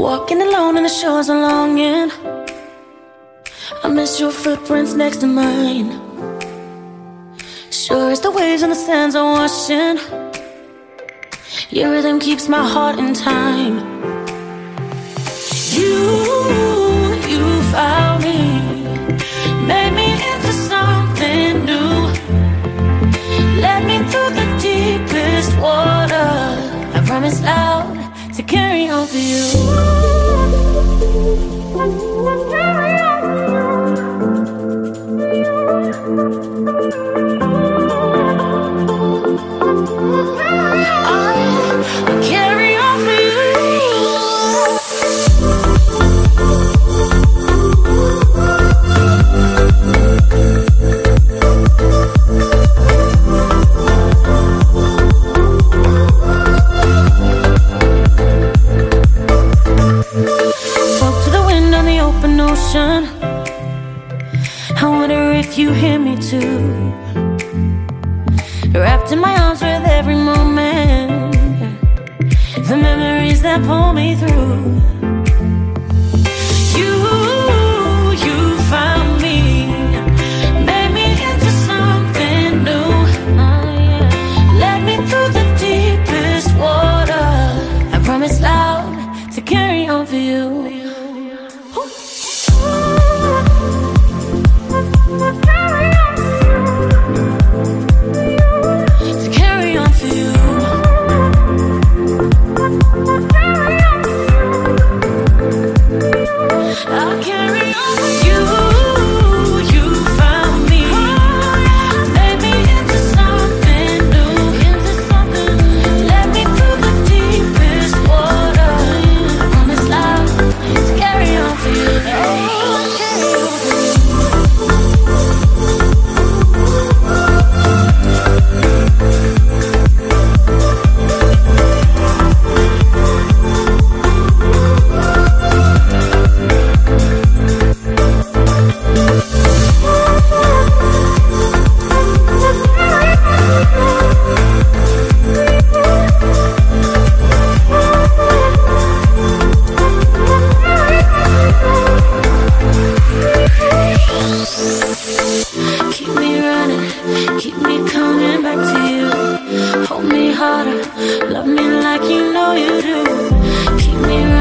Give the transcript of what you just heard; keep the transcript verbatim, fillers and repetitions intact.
Walking alone on the shores of longing. I miss your footprints next to mine. Sure as the waves and the sands are washing, your rhythm keeps my heart in time. You, you found me, made me into something new. Led me through the deepest water. I promise loud to carry on for you. Carry on for you. I'll carry on for you. I wonder if you hear me too. Wrapped in my arms with every moment, the memories that pull me through. You, you found me, made me into something new. Oh, yeah. Led me through the deepest water. I promise loud to carry on for you. I'll carry on for you. You found me, made me into something new, into something. Led me through the deepest water. I promise loud to carry on for you. Oh, carry on for you. Keep me running, keep me coming back to you. Hold me harder, love me like you know you do. Keep me